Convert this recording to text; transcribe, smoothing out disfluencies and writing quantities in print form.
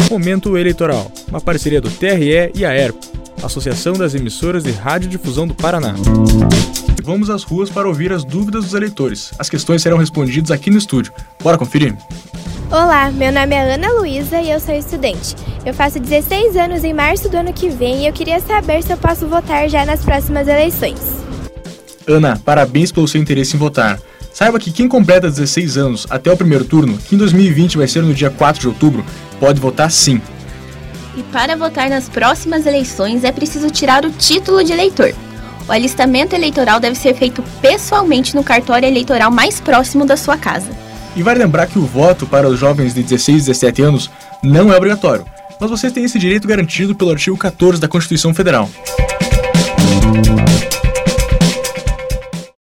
Momento Eleitoral, uma parceria do TRE e a ERP, Associação das Emissoras de Radiodifusão do Paraná. Vamos às ruas para ouvir as dúvidas dos eleitores. As questões serão respondidas aqui no estúdio. Bora conferir? Olá, meu nome é Ana Luísa e eu sou estudante. Eu faço 16 anos em março do ano que vem e eu queria saber se eu posso votar já nas próximas eleições. Ana, parabéns pelo seu interesse em votar. Saiba que quem completa 16 anos até o primeiro turno, que em 2020 vai ser no dia 4 de outubro, pode votar sim. E para votar nas próximas eleições é preciso tirar o título de eleitor. O alistamento eleitoral deve ser feito pessoalmente no cartório eleitoral mais próximo da sua casa. E vale lembrar que o voto para os jovens de 16 e 17 anos não é obrigatório, mas vocês têm esse direito garantido pelo artigo 14 da Constituição Federal.